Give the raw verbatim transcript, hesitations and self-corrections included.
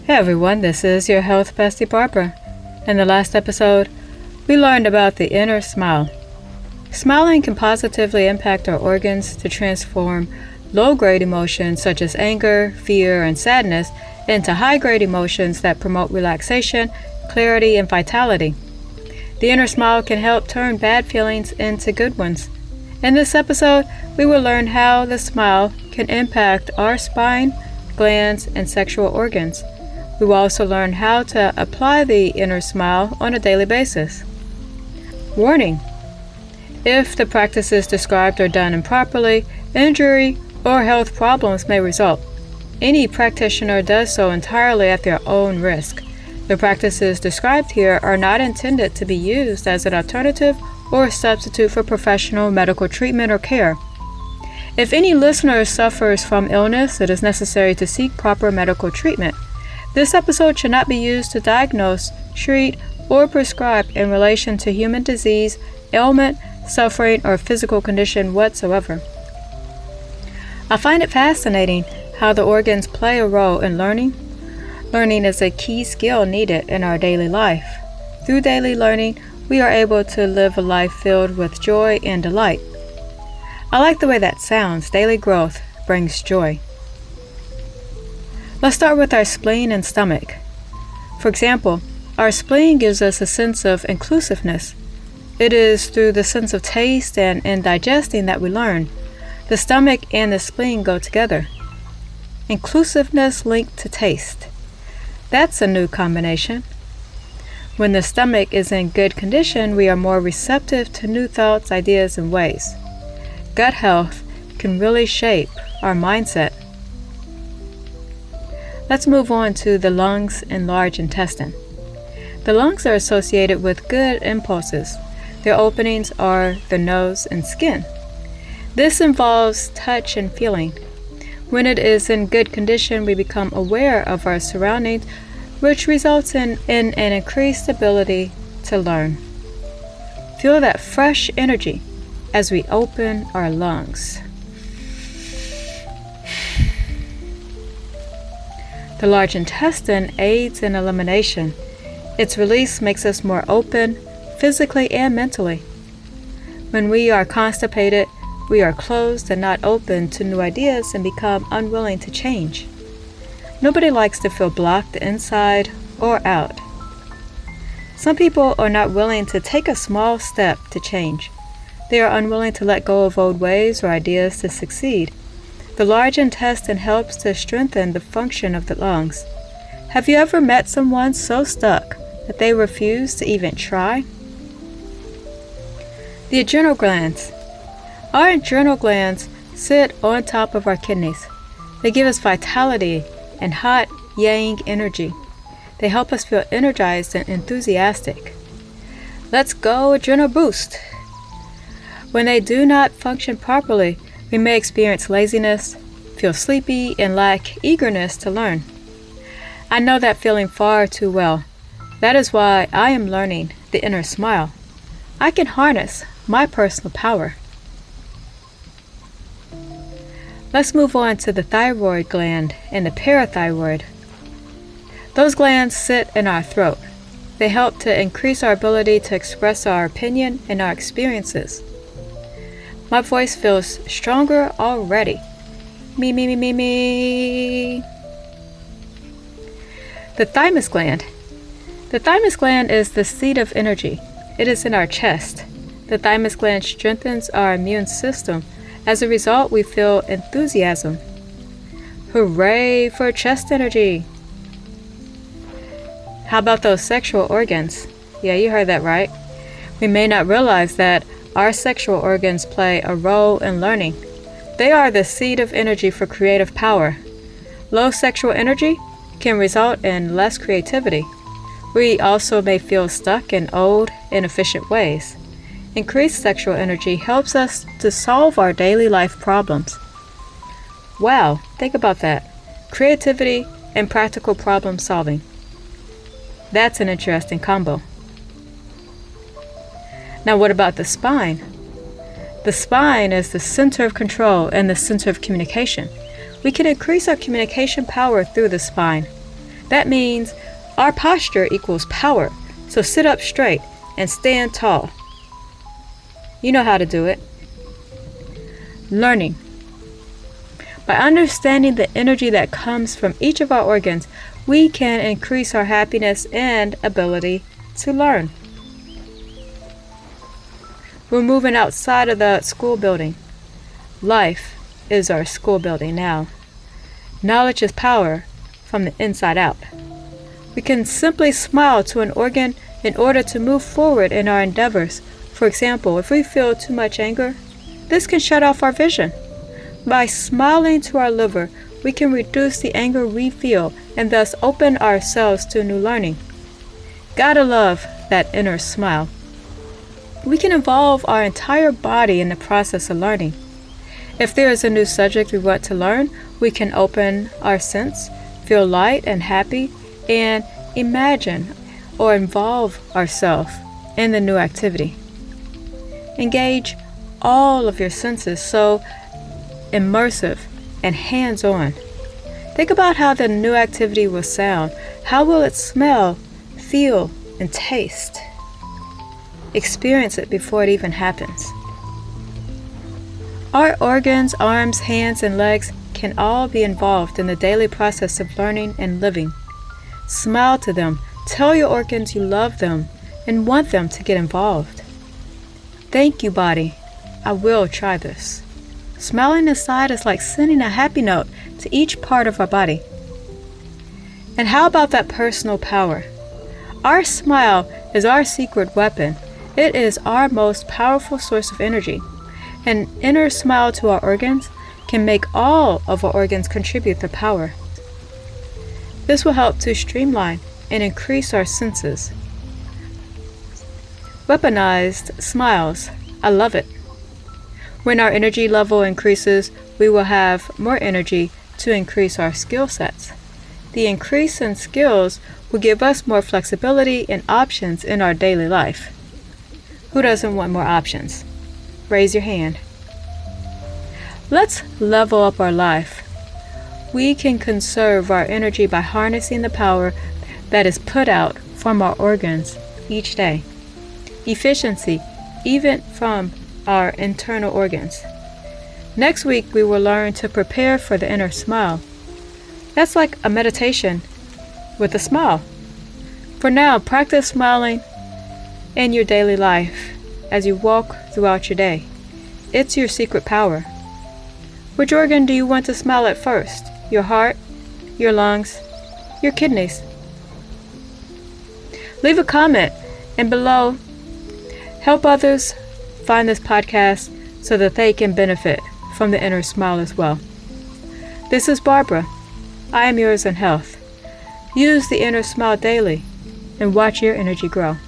Hey everyone, this is your health bestie Barbara. In the last episode, we learned about the inner smile. Smiling can positively impact our organs to transform low-grade emotions such as anger, fear, and sadness into high-grade emotions that promote relaxation, clarity, and vitality. The inner smile can help turn bad feelings into good ones. In this episode, we will learn how the smile can impact our spine, glands, and sexual organs. We will also learn how to apply the inner smile on a daily basis. Warning: if the practices described are done improperly, injury or health problems may result. Any practitioner does so entirely at their own risk. The practices described here are not intended to be used as an alternative or substitute for professional medical treatment or care. If any listener suffers from illness, it is necessary to seek proper medical treatment. This episode should not be used to diagnose, treat, or prescribe in relation to human disease, ailment, suffering, or physical condition whatsoever. I find it fascinating how the organs play a role in learning. Learning is a key skill needed in our daily life. Through daily learning, we are able to live a life filled with joy and delight. I like the way that sounds. Daily growth brings joy. Let's start with our spleen and stomach. For example, our spleen gives us a sense of inclusiveness. It is through the sense of taste and in digesting that we learn. The stomach and the spleen go together. Inclusiveness linked to taste. That's a new combination. When the stomach is in good condition, we are more receptive to new thoughts, ideas, and ways. Gut health can really shape our mindset. Let's move on to the lungs and large intestine. The lungs are associated with good impulses. Their openings are the nose and skin. This involves touch and feeling. When it is in good condition, we become aware of our surroundings, which results in, in an increased ability to learn. Feel that fresh energy as we open our lungs. The large intestine aids in elimination. Its release makes us more open, physically and mentally. When we are constipated, we are closed and not open to new ideas and become unwilling to change. Nobody likes to feel blocked inside or out. Some people are not willing to take a small step to change. They are unwilling to let go of old ways or ideas to succeed. The large intestine helps to strengthen the function of the lungs. Have you ever met someone so stuck that they refuse to even try? The adrenal glands. Our adrenal glands sit on top of our kidneys. They give us vitality and hot yang energy. They help us feel energized and enthusiastic. Let's go adrenal boost. When they do not function properly, we may experience laziness, feel sleepy, and lack eagerness to learn. I know that feeling far too well. That is why I am learning the inner smile. I can harness my personal power. Let's move on to the thyroid gland and the parathyroid. Those glands sit in our throat. They help to increase our ability to express our opinion and our experiences. My voice feels stronger already. Me, me, me, me, me. The thymus gland. The thymus gland is the seat of energy. It is in our chest. The thymus gland strengthens our immune system. As a result, we feel enthusiasm. Hooray for chest energy! How about those sexual organs? Yeah, you heard that right. We may not realize that our sexual organs play a role in learning. They are the seat of energy for creative power. Low sexual energy can result in less creativity. We also may feel stuck in old, inefficient ways. Increased sexual energy helps us to solve our daily life problems. Wow, think about that. Creativity and practical problem solving. That's an interesting combo. Now what about the spine? The spine is the center of control and the center of communication. We can increase our communication power through the spine. That means our posture equals power. So sit up straight and stand tall. You know how to do it. Learning. By understanding the energy that comes from each of our organs, we can increase our happiness and ability to learn. We're moving outside of the school building. Life is our school building now. Knowledge is power from the inside out. We can simply smile to an organ in order to move forward in our endeavors. For example, if we feel too much anger, this can shut off our vision. By smiling to our liver, we can reduce the anger we feel and thus open ourselves to new learning. Gotta love that inner smile. We can involve our entire body in the process of learning. If there is a new subject we want to learn, we can open our sense, feel light and happy, and imagine or involve ourselves in the new activity. Engage all of your senses so immersive and hands-on. Think about how the new activity will sound. How will it smell, feel, and taste? Experience it before it even happens. Our organs, arms, hands, and legs can all be involved in the daily process of learning and living. Smile to them, tell your organs you love them and want them to get involved. Thank you, body. I will try this. Smiling inside is like sending a happy note to each part of our body. And how about that personal power? Our smile is our secret weapon. It is our most powerful source of energy. An inner smile to our organs can make all of our organs contribute their power. This will help to streamline and increase our senses. Weaponized smiles. I love it. When our energy level increases, we will have more energy to increase our skill sets. The increase in skills will give us more flexibility and options in our daily life. Who doesn't want more options? Raise your hand. Let's level up our life. We can conserve our energy by harnessing the power that is put out from our organs each day. Efficiency, even from our internal organs. Next week, we will learn to prepare for the inner smile. That's like a meditation with a smile. For now, practice smiling in your daily life as you walk throughout your day. It's your secret power. Which organ do you want to smile at first? Your heart, your lungs, your kidneys? Leave a comment and below. Help others find this podcast so that they can benefit from the inner smile as well. This is Barbara. I am yours in health. Use the inner smile daily and watch your energy grow.